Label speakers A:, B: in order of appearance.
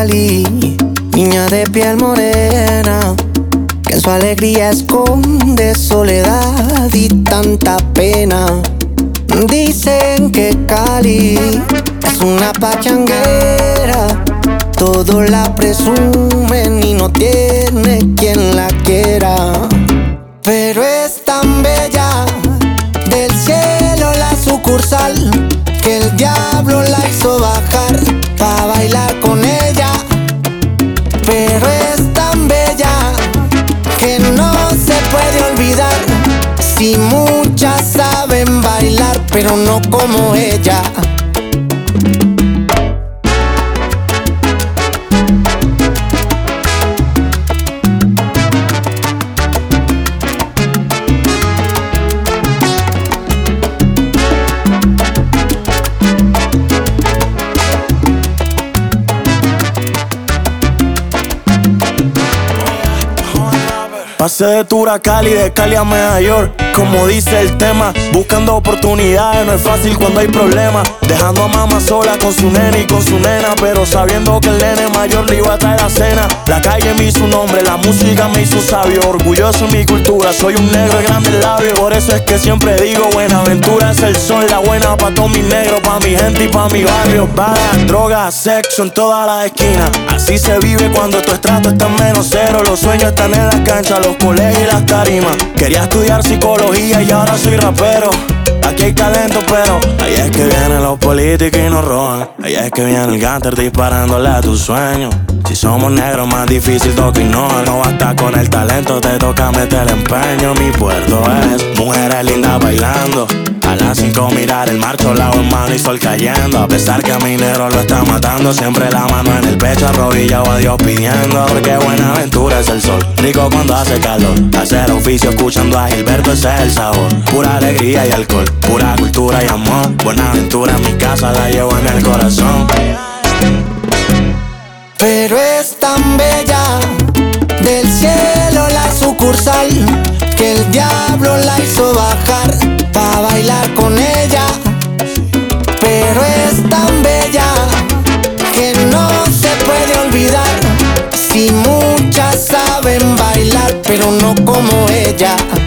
A: Cali, niña de piel morena, que en su alegría esconde soledad y tanta pena. Dicen que Cali es una pachanguera, todos la presumen y no tiene quien la quiera. Pero es tan bella, del cielo la sucursal, que el diablo la hizo bajar pa' bailar con ella. Pero es tan bella que no se puede olvidar. Si muchas saben bailar, pero no como ella.
B: Pasé de Tour a Cali, de Cali a Nueva York. Como dice el tema, buscando oportunidades. No es fácil cuando hay problemas. Dejando a mamá sola con su nene y con su nena, pero sabiendo que el nene mayor le iba a traer la cena. La calle me hizo un hombre, la música me hizo sabio. Orgulloso en mi cultura, soy un negro de grandes labios. Por eso es que siempre digo, Buenaventura es el sol. La buena pa' todos mis negros, pa' mi gente y pa' mi barrio. Balas, drogas, sexo en todas las esquinas. Así se vive cuando tu estrato está en menos cero. Los sueños están en las canchas, los colegios y las tarimas. Quería estudiar psicología y ahora soy rapero. Aquí hay talento, pero ahí es que vienen los políticos y nos roban. Ahí es que viene el gánster disparándole a tus sueños. Si somos negros, más difícil toca ignorar. No basta con el talento, te toca meter empeño. Mi puerto es mujeres lindas bailando. A las 5 mirar el mar, cholao en mano y sol cayendo. A pesar que a mi negro lo está matando, siempre la mano en el pecho, arrodillado a Dios pidiendo. Porque Buenaventura es el sol, rico cuando hace calor. Hacer oficio escuchando a Gilberto, ese es el sabor. Pura alegría y alcohol, pura cultura y amor. Buenaventura en mi casa, la llevo en el corazón.
A: Pero es tan bella, del cielo la sucursal, que el diablo la hizo bajar pa' bailar con ella. Pero es tan bella que no se puede olvidar. Si muchas saben bailar, pero no como ella.